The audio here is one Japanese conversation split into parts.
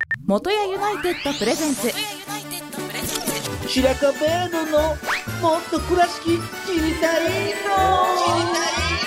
元谷ユナイテッドプレゼンツ白壁のもっと倉敷知りたいの。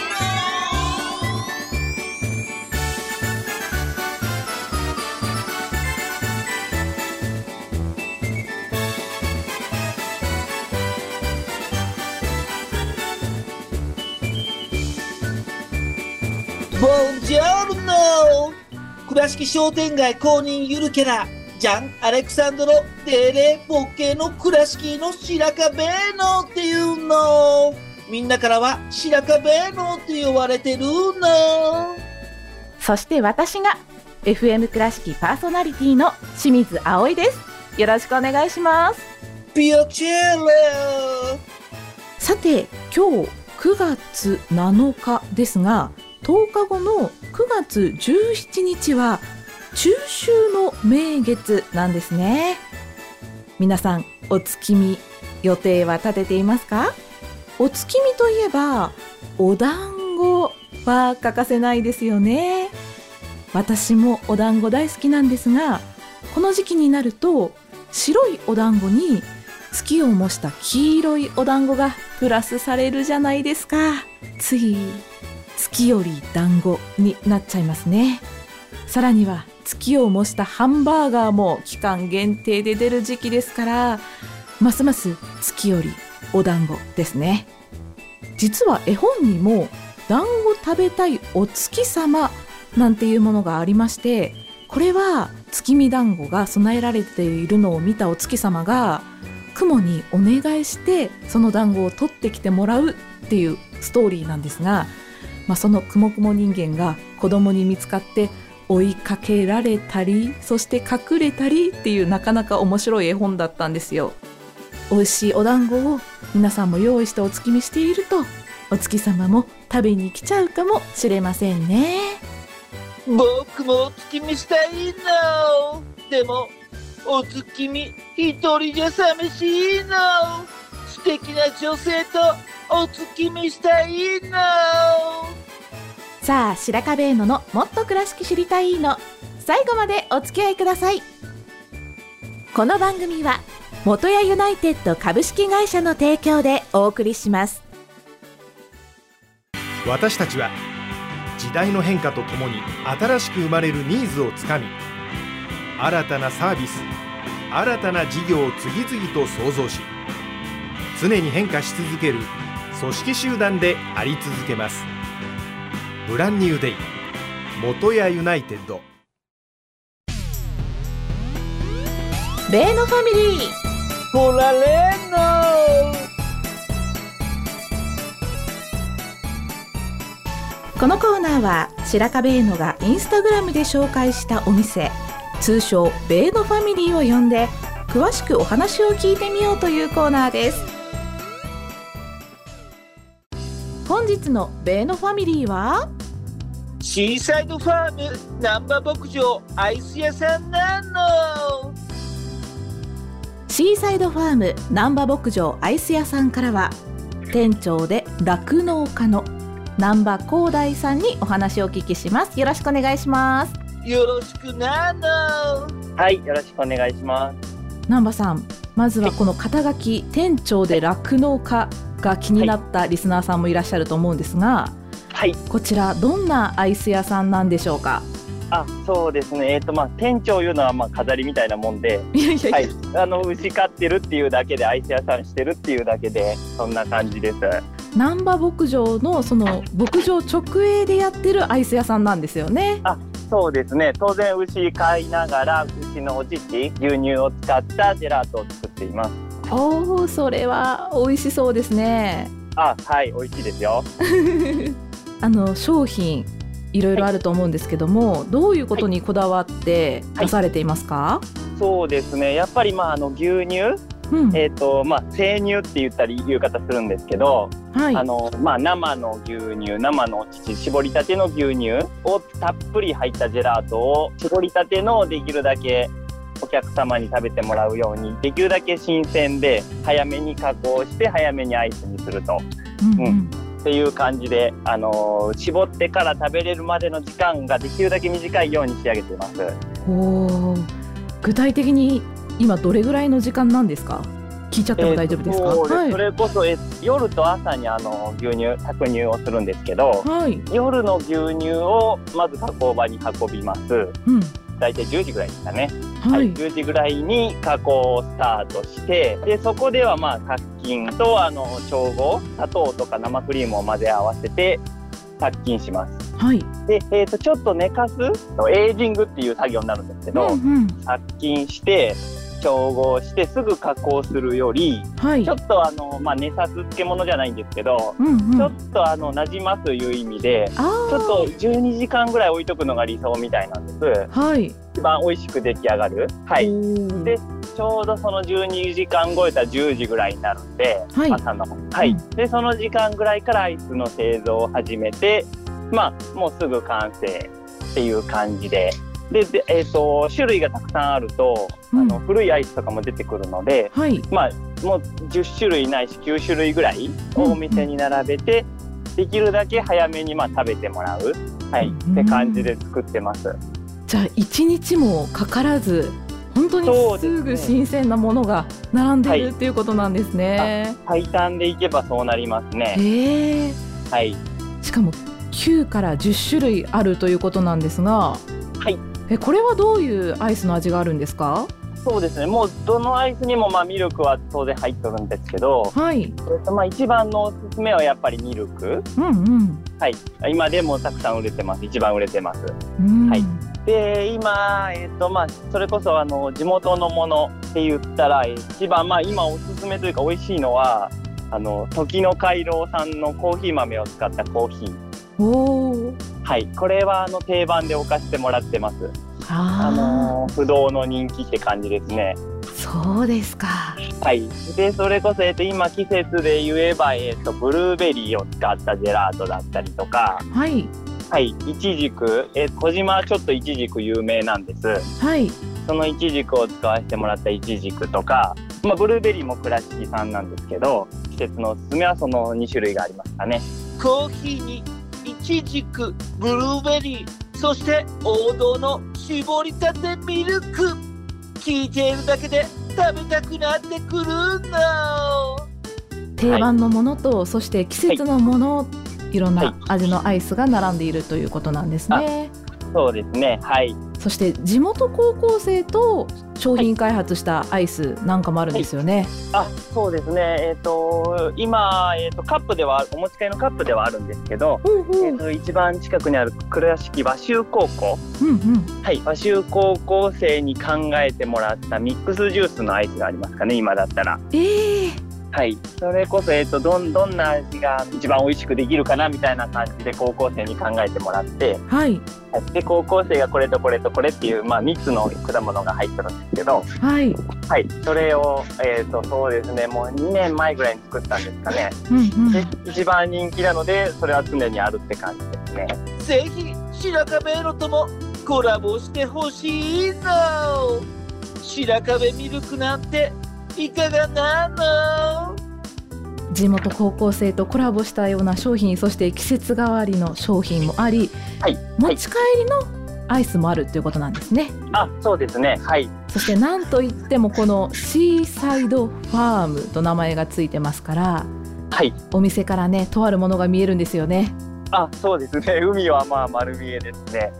ボンジョルノ。倉敷商店街公認ゆるキャラジャン・アレクサンドロ・デレ・ボケの倉敷の白壁のっていうの。みんなからは白壁のって呼ばれてるの。 そして私が FM 倉敷パーソナリティの清水葵です。よろしくお願いします。 ピアチェレ。 さて今日9月7日ですが、10日後の9月17日は中秋の名月なんですね。皆さんお月見予定は立てていますか？お月見といえばお団子は欠かせないですよね。私もお団子大好きなんですが、この時期になると白いお団子に月を模した黄色いお団子がプラスされるじゃないですか。つい月より団子になっちゃいますね。さらには月を模したハンバーガーも期間限定で出る時期ですから、ますます月よりお団子ですね。実は絵本にも団子食べたいお月様なんていうものがありまして、これは月見団子が備えられているのを見たお月様が雲にお願いしてその団子を取ってきてもらうっていうストーリーなんですが、そのくもくも人間が子供に見つかって追いかけられたり、そして隠れたりっていうなかなか面白い絵本だったんですよ。美味しいお団子を皆さんも用意してお月見していると、お月様も食べに来ちゃうかもしれませんね。 僕もお月見したいの。でもお月見一人じゃ寂しいの。素敵な女性とお月見したいの。 さあ白壁絵のもっと倉敷知りたいの、最後までお付き合いください。この番組は元谷ユナイテッド株式会社の提供でお送りします。 私たちは時代の変化とともに新しく生まれるニーズをつかみ、新たなサービス、新たな事業を次々と創造し、常に変化し続ける組織集団であり続けます。ブランニューデイ元谷ユナイテッド。 ベーノファミリーほられーの。 このコーナーは白壁絵のがインスタグラムで紹介したお店、通称ベーノファミリーを呼んで詳しくお話を聞いてみようというコーナーです。本日のベーノファミリーはシーサイドファーム難波牧場アイス屋さんなの。 シーサイドファーム難波牧場アイス屋さんからは、店長で酪農家の難波光大さんにお話をお聞きします。よろしくお願いします。 よろしくなの。 はい、よろしくお願いします。 難波さん、まずはこの肩書き店長で酪農家が気になったリスナーさんもいらっしゃると思うんですが、 はい、 こちらどんなアイス屋さんなんでしょうか？ そうですね、店長いうのは飾りみたいなもんで、はい、牛飼ってるっていうだけでアイス屋さんしてるっていうだけで、そんな感じです。 難波牧場のその牧場直営でやってるアイス屋さんなんですよね。 そうですね、当然牛飼いながら牛のお乳、牛乳を使ったジェラートを作っています。 それは美味しそうですね。 はい、美味しいですよ。 商品いろいろあると思うんですけども、どういうことにこだわって出されていますか？ そうですね、やっぱり牛乳、生乳って言ったり言い方するんですけど、生の牛乳、生のお乳、絞りたての牛乳をたっぷり入ったジェラートを絞りたてのできるだけお客様に食べてもらうように、できるだけ新鮮で早めに加工して早めにアイスにすると、っていう感じで、絞ってから食べれるまでの時間ができるだけ短いように仕上げています。 具体的に今どれぐらいの時間なんですか？聞いちゃっても大丈夫ですか？ それこそ、夜と朝に牛乳搾乳をするんですけど、夜の牛乳をまず加工場に運びます。だいたい10時ぐらいですかね。10時ぐらいに加工をスタートして、でそこでは殺菌と調合、砂糖とか生クリームを混ぜ合わせて殺菌します。で、ちょっと寝かすエイジングっていう作業になるんですけど、殺菌して調合してすぐ加工するより、ちょっと寝さす漬物じゃないんですけど、ちょっと馴染ますという意味でちょっと12時間ぐらい置いとくのが理想みたいなんです。一番美味しく出来上がる。でちょうどその12時間超えたら10時ぐらいになるんで、朝の。でその時間ぐらいからアイスの製造を始めて、もうすぐ完成っていう感じで。で種類がたくさんあると、古いアイスとかも出てくるので、もう10種類ないし9種類ぐらいをお店に並べて、できるだけ早めに食べてもらう、って感じで作ってます。 じゃあ1日もかからず本当にすぐ新鮮なものが並んでいるっていうことなんですね。 最短でいけばそうなりますね。 しかも9から10種類あるということなんですが、これはどういうアイスの味があるんですか？ そうですね、もうどのアイスにもミルクは当然入ってるんですけど、一番のおすすめはやっぱりミルク。今でもたくさん売れてます。一番売れてます。で今、それこそ地元のものって言ったら一番、今おすすめというか美味しいのは時の回廊さんのコーヒー豆を使ったコーヒー。これは定番で置かせてもらってます。不動の人気って感じですね。 そうですか。 でそれこそ、今季節で言えば、ブルーベリーを使ったジェラートだったりとか、イチジク、小島はちょっとイチジク有名なんです。そのイチジクを使わせてもらったイチジクとか、ブルーベリーも倉敷産なんですけど、季節のおすすめはその2種類がありますかね。 コーヒーにイチジク、ブルーベリー、そして王道の絞りたてミルク。聞いているだけで食べたくなってくるんだ。 定番のものと、そして季節のもの、いろんな味のアイスが並んでいるということなんですね。 そうですね。 そして地元高校生と商品開発したアイスなんかもあるんですよね。 そうですね。今、カップではお持ち帰りのカップではあるんですけど、一番近くにある倉敷和州高校、和州高校生に考えてもらったミックスジュースのアイスがありますかね、今だったら。それこそ、どんな味が一番美味しくできるかなみたいな感じで高校生に考えてもらって、で高校生がこれとこれとこれっていう、3つの果物が入ってるんですけど、それを、そうですね、もう2年前ぐらいに作ったんですかね。で一番人気なのでそれは常にあるって感じですね。 ぜひ白壁ロともコラボしてほしいの。白壁ミルクなんていかがなの？ 地元高校生とコラボしたような商品、そして季節代わりの商品もあり、持ち帰りのアイスもあるということなんですね。 そうですね。 そしてなんといってもこのシーサイドファームと名前がついてますから、お店からね、とあるものが見えるんですよね。 そうですね。海は丸見えですね。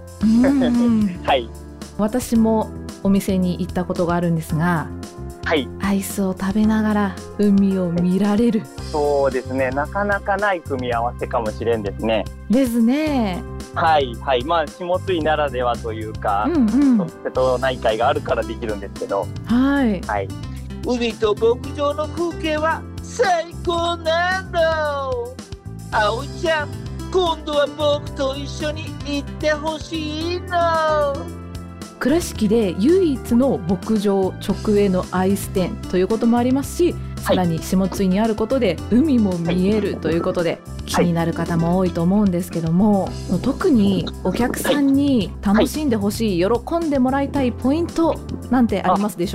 私もお店に行ったことがあるんですが、アイスを食べながら海を見られる。 そうですね。なかなかない組み合わせかもしれんですね。 ですね。 下津井ならではというか、瀬戸内海があるからできるんですけど、 海と牧場の風景は最高なの。葵ちゃん、今度は僕と一緒に行ってほしいの。 倉敷で唯一の牧場直営のアイス店ということもありますし、さらに下津井にあることで海も見えるということで、気になる方も多いと思うんですけども、特にお客さんに楽しんでほしい、喜んでもらいたいポイントなんてありますでしょうか？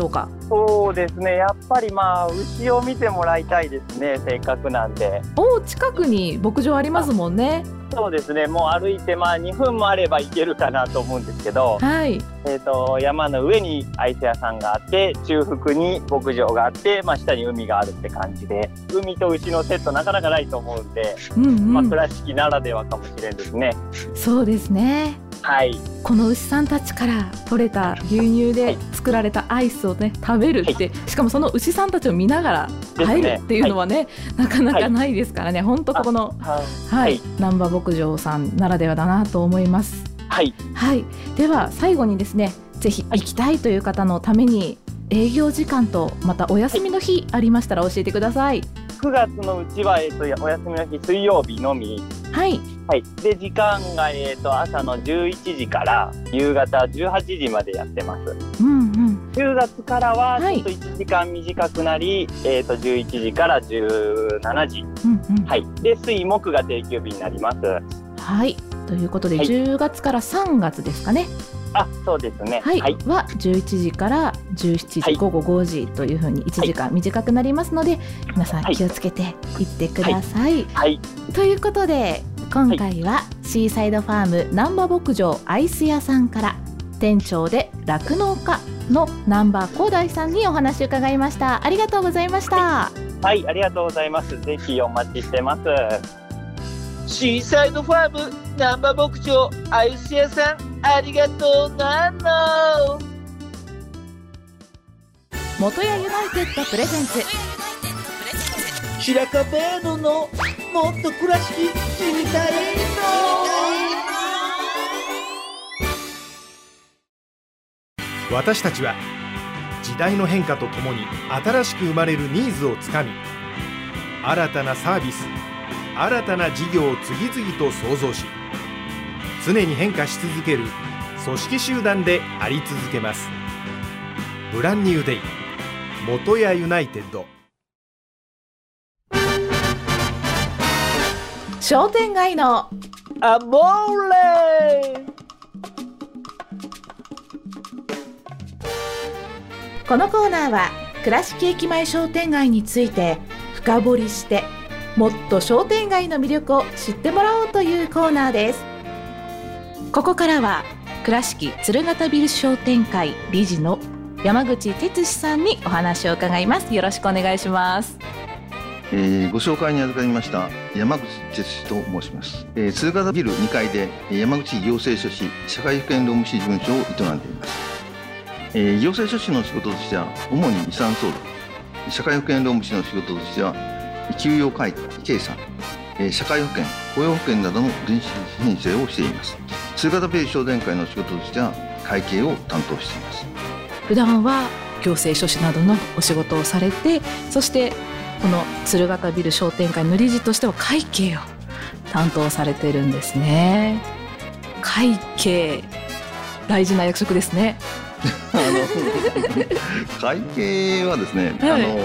そうですね、やっぱり牛を見てもらいたいですね、せっかくなんで。 近くに牧場ありますもんね。 そうですね、もう歩いて2分もあれば行けるかなと思うんですけど、 はい、 山の上にアイス屋さんがあって、中腹に牧場があって、下に海があるって感じで、海と牛のセットなかなかないと思うんで、倉敷ならではかもしれんですね。 そうですね。はい、この牛さんたちから取れた牛乳で作られたアイスをね、食べるって、しかもその牛さんたちを見ながら入るっていうのはね、なかなかないですからね、本当ここの難波牧場さんならではだなと思います。はい、では最後にですね、ぜひ行きたいという方のために営業時間とまたお休みの日ありましたら教えてください。 9月のうちは、お休みの日水曜日のみ。で時間が、朝の11時から夕方18時までやってます。10月からはちょっと1時間短くなり、11時から17時、で水木が定休日になります。 ということで、10月から3月ですかね。 そうですね。 は11時から17時、午後5時というふうに1時間短くなりますので、皆さん気をつけて行ってください。ということで、今回はシーサイドファーム難波牧場アイス屋さんから店長で酪農家の難波光大さんにお話を伺いました。ありがとうございました。 ありがとうございます。ぜひお待ちしてます。 シーサイドファーム難波牧場アイス屋さん、ありがとうなの。 元谷ユナイテッドプレゼンツ白樺ベーノのもっと倉敷知りたいの。私たちは時代の変化とともに新しく生まれるニーズをつかみ、新たなサービス、新たな事業を次々と創造し、常に変化し続ける組織集団であり続けます。ブランニューデイ元谷ユナイテッド。 商店街のアモーレ。 このコーナーは倉敷駅前商店街について深掘りして、もっと商店街の魅力を知ってもらおうというコーナーです。ここからは倉敷鶴形ビル商店会理事の山口哲司さんにお話を伺います。よろしくお願いします。 ご紹介に預かりました山口哲司と申します。鶴形ビル2階で山口行政書士社会保険労務士事務所を営んでいます。行政書士の仕事としては主に遺産相続、社会保険労務士の仕事としては給与会計算、社会保険、雇用保険などの電子申請をしています。鶴形ビル商店会の仕事としては会計を担当しています。 普段は行政書士などのお仕事をされて、そしてこの鶴形ビル商店会の理事としては会計を担当されているんですね。会計、大事な役職ですね。 会計はですね、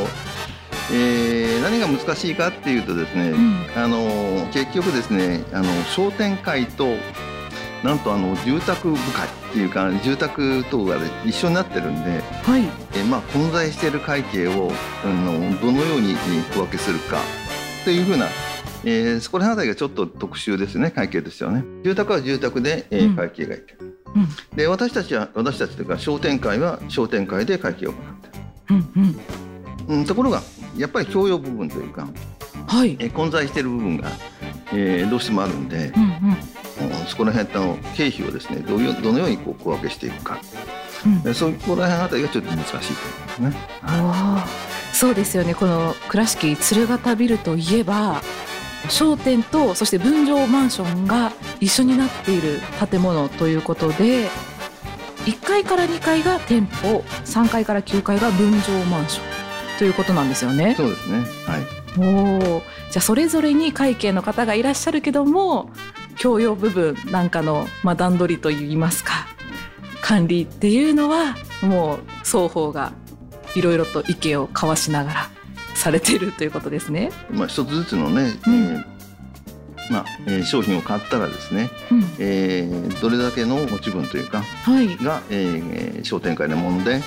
何が難しいかっていうとですね、結局ですね、商店会となんと住宅部会っていうか住宅等が、一緒になってるんで、混在している会計をどのように区分けするかというふうな、そこら辺あたりがちょっと特殊ですね、会計としてはね。住宅は住宅で、会計がいて、で私たちというか商店会は商店会で会計を行ってる、ところがやっぱり共用部分というか、混在している部分が、どうしてもあるんで、そこら辺の経費をですね、どのように区分けしていくか、そこら辺あたりがちょっと難しいと思いますね。 そうですよね。この倉敷鶴形ビルといえば商店とそして分譲マンションが一緒になっている建物ということで、1階から2階が店舗、3階から9階が分譲マンションということなんですよね。 そうですね。 じゃあそれぞれに会計の方がいらっしゃるけども、共用部分なんかの、段取りといいますか、管理っていうのはもう双方がいろいろと意見を交わしながらされているということですね。 一つずつのね、商品を買ったらですね、どれだけの持ち分というか、が、商店会のもので、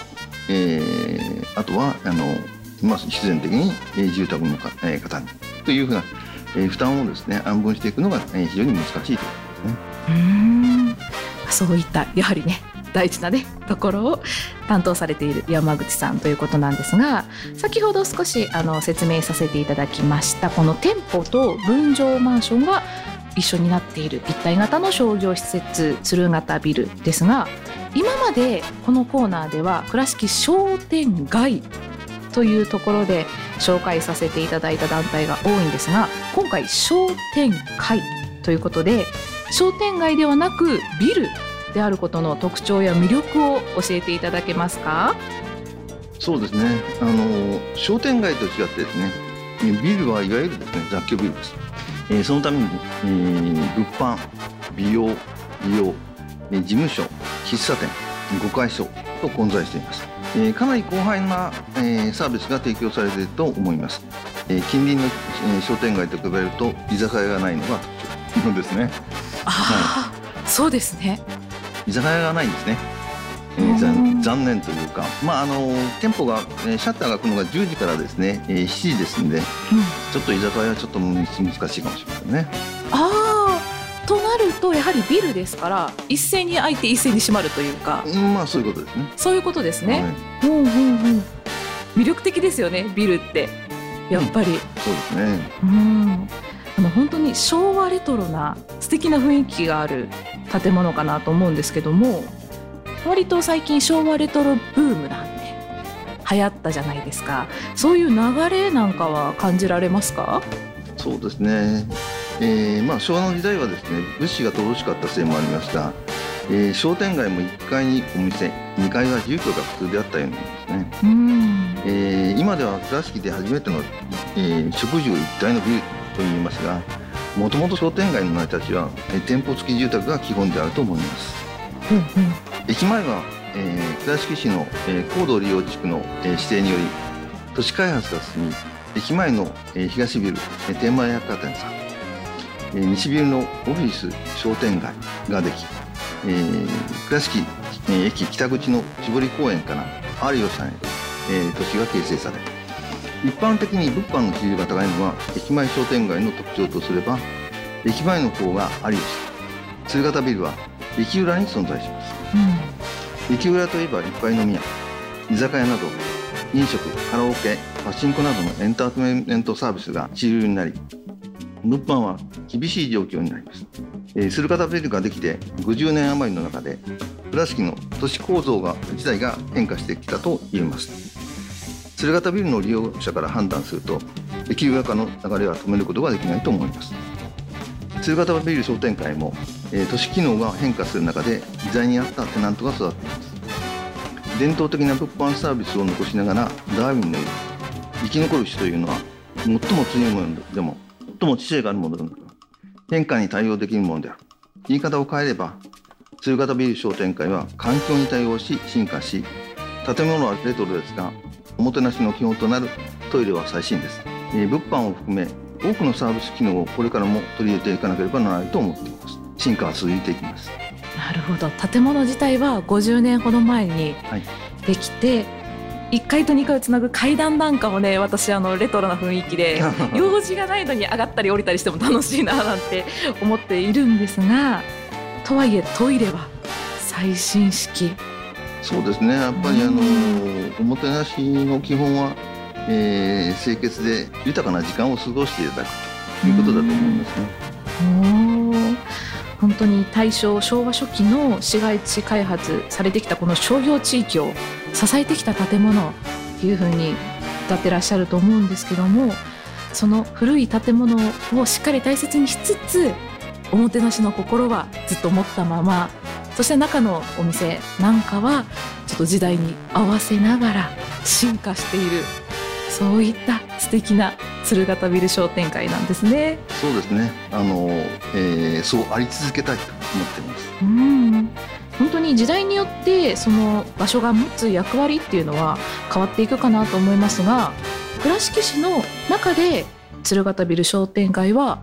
あとは必然的に住宅の方にというふうな負担をですね安分していくのが非常に難しいということですね。 そういったやはりね大事なねところを担当されている山口さんということなんですが、先ほど少し説明させていただきましたこの店舗と分譲マンションが一緒になっている一体型の商業施設鶴形ビルですが、今までこのコーナーでは倉敷商店街というところで紹介させていただいた団体が多いんですが、今回商店会ということで商店街ではなくビルであることの特徴や魅力を教えていただけますか？ そうですね、商店街と違ってですねビルはいわゆるですね雑居ビルです。そのために、物販、美容、理容、事務所、喫茶店、碁会所と混在しています。かなり広範囲な、サービスが提供されていると思います。近隣の、商店街と比べると居酒屋がないのが特徴ですね。 そうですね。 居酒屋がないんですね。残念というか、店舗が、シャッターが開くのが10時からですね、7時ですんで、ちょっと居酒屋はちょっと難しいかもしれませんね。 となるとやはりビルですから一斉に開いて一斉に閉まるというか、 そういうことですね。 そういうことですね。魅力的ですよねビルってやっぱり、 そうですね。 本当に昭和レトロな素敵な雰囲気がある建物かなと思うんですけども、割と最近昭和レトロブームなんて流行ったじゃないですか。そういう流れなんかは感じられますか？ そうですね、昭和の時代はですね物資が乏しかったせいもありますが、商店街も1階にお店2階は住居が普通であったようなんですね。今では倉敷で初めての、食住一体のビルといいますが、もともと商店街の成り立ちは、店舗付き住宅が基本であると思います。駅前は、倉敷市の、高度利用地区の、指定により都市開発が進み、駅前の、東ビル、天満百貨店さん、西ビルのオフィス商店街ができ、倉敷、駅北口の千堀公園から有吉さんへ、都市が形成され、一般的に物販の比重が高いのは駅前商店街の特徴とすれば、駅前の方が有吉、鶴形ビルは駅裏に存在します。駅裏といえばいっぱい飲み屋、居酒屋など飲食、カラオケ、パチンコなどのエンターテインメントサービスが主流になり、物販は厳しい状況になります。鶴形ビルができて50年余りの中で倉敷の都市構造自体が変化してきたと言えます。鶴形ビルの利用者から判断すると駅裏化の流れは止めることができないと思います。鶴形ビル商店会も、都市機能が変化する中で時代に合ったテナントが育っています。伝統的な物販サービスを残しながらダーウィンのように生き残る種というのは最も強いものでも最も知性があるものでも変化に対応できるものである。言い方を変えれば鶴形ビル商店会は環境に対応し進化し、建物はレトロですがおもてなしの基本となるトイレは最新です。物販を含め多くのサービス機能をこれからも取り入れていかなければならないと思っています。進化は続いていきます。 なるほど。建物自体は50年ほど前にできて、1階と2階をつなぐ階段なんかもね、私レトロな雰囲気で用事がないのに上がったり降りたりしても楽しいななんて思っているんですが、とはいえトイレは最新式。 そうですね、やっぱりおもてなしの基本は、清潔で豊かな時間を過ごしていただくということだと思いますね。 本当に大正昭和初期の市街地開発されてきたこの商業地域を支えてきた建物というふうに歌ってらっしゃると思うんですけども、その古い建物をしっかり大切にしつつおもてなしの心はずっと持ったまま、そして中のお店なんかはちょっと時代に合わせながら進化している、そういった素敵な鶴形ビル商店会なんですね。 そうですね、そうあり続けたいと思っています。 本当に時代によってその場所が持つ役割っていうのは変わっていくかなと思いますが、倉敷市の中で鶴形ビル商店街は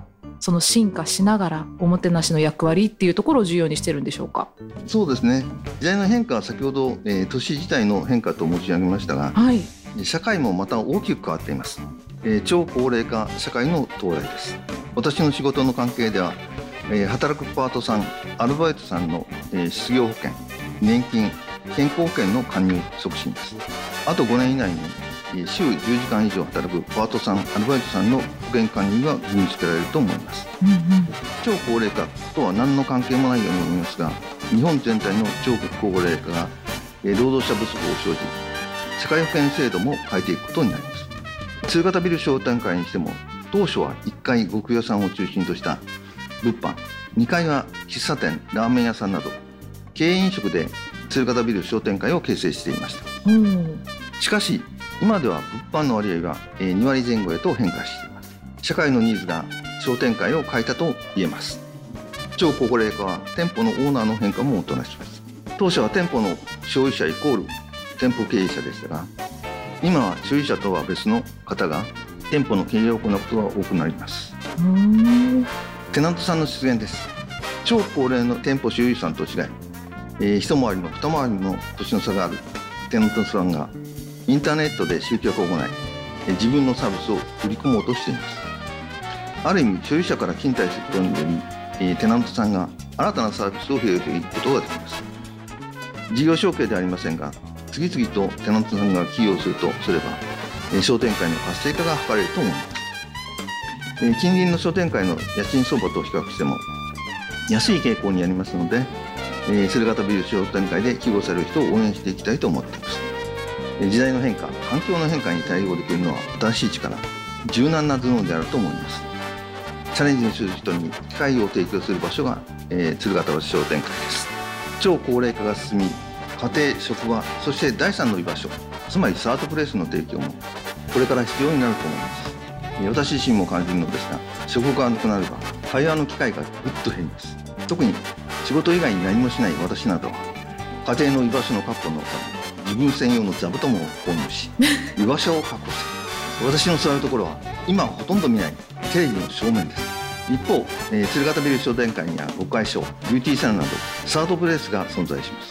その進化しながらおもてなしの役割っていうところを重要にしてるんでしょうか？ そうですね。時代の変化は先ほど、都市自体の変化と申し上げましたが、はい、社会もまた大きく変わっています。超高齢化社会の到来です。私の仕事の関係では、働くパートさん、アルバイトさんの、失業保険、年金、健康保険の加入促進です。あと5年以内に週10時間以上働くパートさん、アルバイトさんの保険加入が義務付けられると思います。超高齢化とは何の関係もないように思いますが、日本全体の超高齢化が労働者不足を生じ、社会保険制度も変えていくことになります。通型ビル商店会にしても、当初は1階呉服屋さんを中心とした物販、2階は喫茶店、ラーメン屋さんなど経営飲食で通型ビル商店会を形成していました。しかし今では物販の割合は2割前後へと変化しています。社会のニーズが商店会を変えたと言えます。超高齢化は店舗のオーナーの変化ももたらします。当初は店舗の所有者イコール店舗経営者でしたが、今は所有者とは別の方が店舗の経営を行うことが多くなります。テナントさんの出現です。超高齢の店舗所有者さんと違い、一回りも二回りも年の差があるテナントさんがインターネットで集客を行い、自分のサービスを売り込もうとしています。ある意味所有者から勤怠することにより、テナントさんが新たなサービスを広げていくことができます。事業承継ではありませんが、次々とテナントさんが起業するとすれば、商店会の活性化が図れると思います。近隣の商店会の家賃相場と比較しても安い傾向にありますので、鶴形ビル商店会で起業される人を応援していきたいと思っています。時代の変化、環境の変化に対応できるのは新しい力、柔軟な頭脳であると思います。チャレンジのする人に機会を提供する場所が、鶴形商店会です。超高齢化が進み、家庭、職場、そして第三の居場所、つまりサードプレイスの提供もこれから必要になると思います。私自身も感じるのですが、職場がなくなれば会話の機会がぐっと減ります。特に仕事以外に何もしない私などは、家庭の居場所の確保のため自分専用の座布団を購入し居場所を確保する。私の座るところは今ほとんど見ないテレビの正面です。一方、鶴形ビル商店会にはご会所、ビューティーサロンなどサードプレイスが存在します。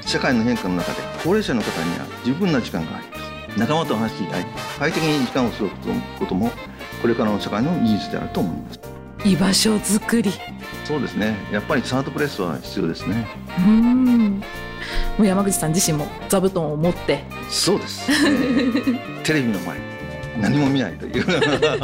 社会の変化の中で高齢者の方には十分な時間があります。仲間と話し合い、快適に時間を過ごすこともこれからの社会のニーズであると思います。 居場所づくり、 そうですね。やっぱりサードプレイスは必要ですね。 もう山口さん自身も座布団を持って。 そうです、テレビの前何も見ないというね、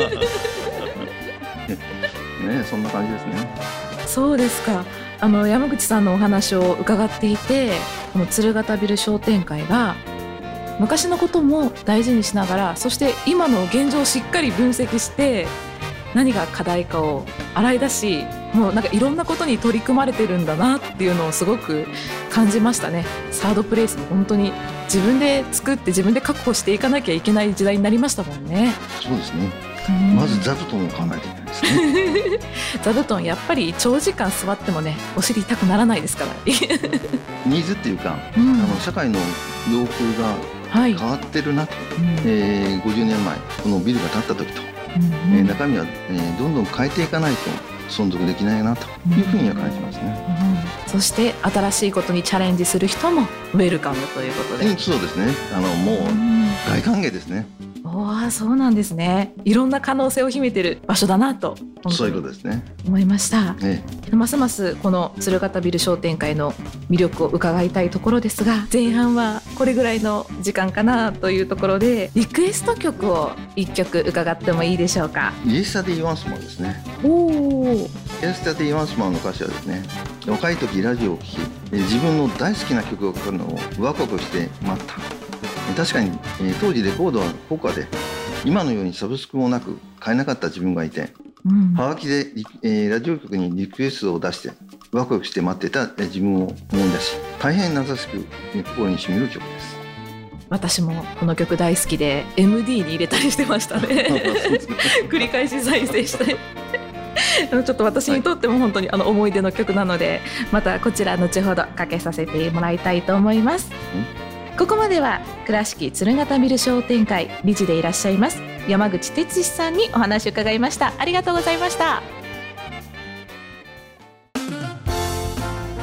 そんな感じですね。 そうですか。山口さんのお話を伺っていて、この鶴形ビル商店会が昔のことも大事にしながら、そして今の現状をしっかり分析して何が課題かを洗い出し、もうなんかいろんなことに取り組まれてるんだなっていうのをすごく感じましたね。サードプレイスも本当に自分で作って自分で確保していかなきゃいけない時代になりましたもんね。 そうですね。まず座布団を考えていないですね。 座布団やっぱり長時間座ってもね、お尻痛くならないですからニーズっていうか、社会の要求が変わってるなと、50年前このビルが建った時と、中身は、どんどん変えていかないと存続できないなというふうには感じますね。 そして新しいことにチャレンジする人もウェルカムということで、 そうですね。もう大歓迎ですね。 そうなんですね。いろんな可能性を秘めてる場所だなと、 そういうことですね、 思いました。ますますこの鶴形ビル商店会の魅力を伺いたいところですが、前半はこれぐらいの時間かなというところで、リクエスト曲を1曲伺ってもいいでしょうか。 イエスタディ・ワンスマンですね。イエスタディ・ワンスマンの歌詞はですね、若い時ラジオを聴き、自分の大好きな曲がかかるのをワクワクして待った。確かに、当時レコードは高価で、今のようにサブスクもなく買えなかった自分がいて、はがきで、ラジオ局にリクエストを出してワクワクして待ってた自分を思い出し、大変懐かしく心に染みる曲です。 私もこの曲大好きで MD に入れたりしてましたね繰り返し再生してちょっと私にとっても本当に思い出の曲なので、またこちら後ほどかけさせてもらいたいと思います。ここまでは倉敷鶴形ビル商店会理事でいらっしゃいます山口哲司さんにお話を伺いました。ありがとうございました。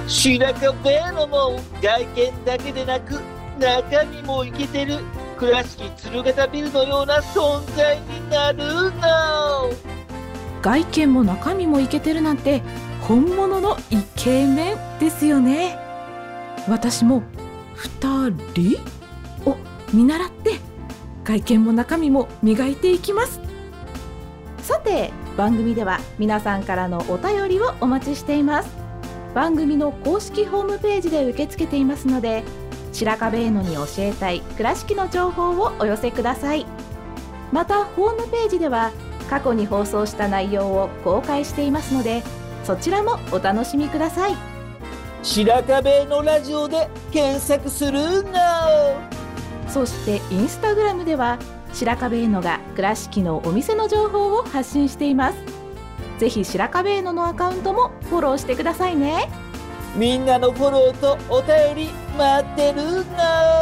白壁のも外見だけでなく中身もイケてる倉敷鶴形ビルのような存在になるの。 外見も中身もイケてるなんて本物のイケメンですよね。私も2人を見習って外見も中身も磨いていきます。さて、番組では皆さんからのお便りをお待ちしています。番組の公式ホームページで受け付けていますので、白壁絵のに教えたい倉敷の情報をお寄せください。またホームページでは過去に放送した内容を公開していますので、そちらもお楽しみください。 白壁のラジオで検索するの。 そしてインスタグラムでは白壁絵のが倉敷のお店の情報を発信しています。ぜひ白壁絵のアカウントもフォローしてくださいね。 みんなのフォローとお便り待ってるの。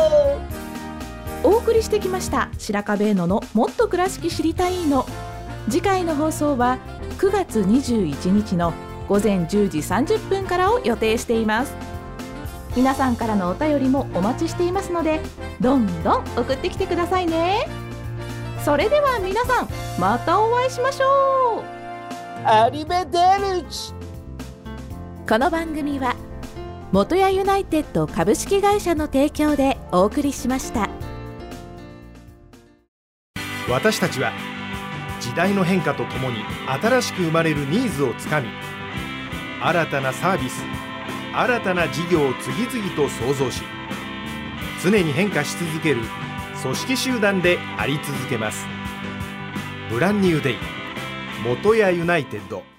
お送りしてきました白壁絵のもっと倉敷知りたいの。次回の放送は9月21日の午前10時30分からを予定しています。皆さんからのお便りもお待ちしていますので、どんどん送ってきてくださいね。それでは皆さん、またお会いしましょう。 アリベデルチ。 この番組は元谷ユナイテッド株式会社の提供でお送りしました。 私たちは時代の変化とともに新しく生まれるニーズをつかみ、新たなサービス、新たな事業を次々と創造し、常に変化し続ける組織集団であり続けます。ブランニューデイ元谷ユナイテッド。